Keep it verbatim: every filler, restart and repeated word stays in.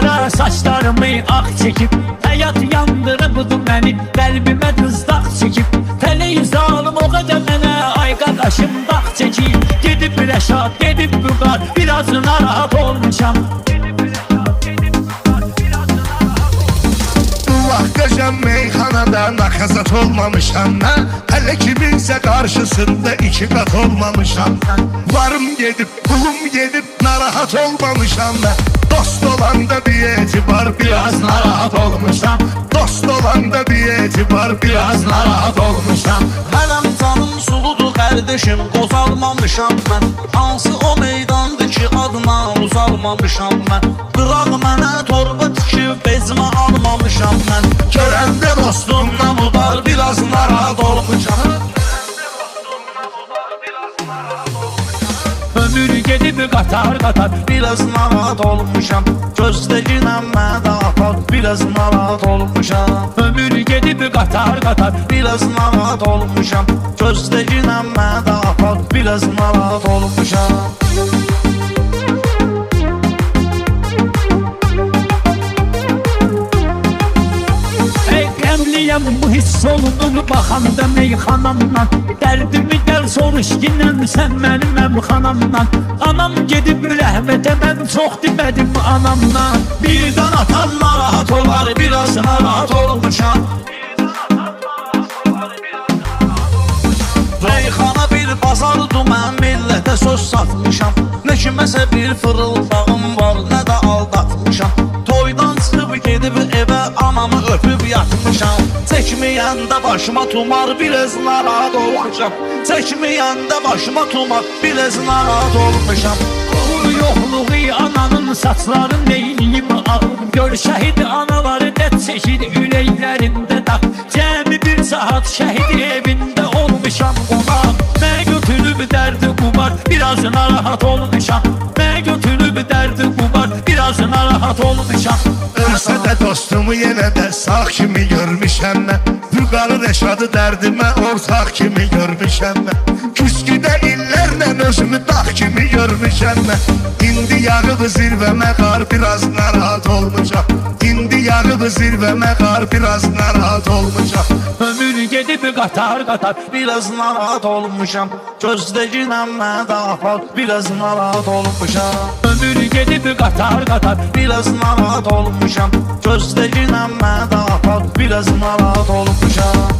qara saçlarımı ağ çekib, həyat yandırıbdı məni, qəlbimə dızdaq çəkib. Televizalım o qədər mənə, ay qaqaşım dağ çəkib. Gedib rəşad, gedib büqar, biraz narahat olmuşam. Qəşəm meyxanada nakazat olmamışam mən, hələ kiminsə qarşısında iki qat olmamışam. Varım gedib, pulum gedib, narahat olmamışam mən. Dost olanda bir etibar, biraz narahat olmuşam. Dost olanda bir etibar, biraz narahat olmuşam. Hələm canım suludur qardeşim, qozalmamışam mən. Hansı o meydandır ki adına uzalmamışam mən. Qıraq mənə torba tikib, bezmə almamışam mən. Görəndə dostumla mudar, biraz narahat olmuşam. Ömür gedib qatar qatar, biraz narahat olmuşam. Gözdəginəm mən apar, biraz narahat olmuşam. Ömür gedib qatar qatar, biraz narahat olmuşam. Gözdəginəm mən apar, biraz narahat olmuşam. Bu hiss olunur baxanda meyxanamdan. Dərdimi gəl soruş ginən sən mənim əmxanamdan. Anam gedib rəhmətə, mən çox demədim anamdan. Birdən atan narahat olar, biraz narahat olmuşam. Reyxana bir bazardı, mən millətə söz satmışam. Nə kiməsə bir fırıldağım var, nə də aldatmışam. Toydan çıxıb gedib evə anamı öpüb yatmışam. Çəkməyəndə başıma tumar, biraz narahat olmuşam. Çəkməyəndə başıma tumar, biraz narahat olmuşam. Uğur yoxluğu ananın saçları neyliyim ağır. Gör şəhid anaları dət çəkir ürəklərində dağ. Cəmi bir saat şəhid evində olmuşam qonaq. Nə götürüb dərdi qumar, biraz narahat olmuşam. Nə götürüb dərdi qumar, biraz narahat olmuşam. Ölsə də dostumu yenə də sağ kimi görmüşəm mən. Vüqarı rəşadı dərdimə ortaq kimi görmüşəm mən. Küsküdə illərlə özümü dağ kimi görmüşəm mən. İndi yağıb zirvəmə qar, biraz narahat olmuşam. İndi yağıb zirvəmə qar, biraz narahat olmuşam. Ömür gedib qatar qatar, biraz narahat olmuşam. Gözdəginəm mən apar, biraz narahat olmuşam. Ömür gedib qatar qatar, biraz narahat olmuşam. Gözdəginəm mən apar, biraz narahat olmuşam.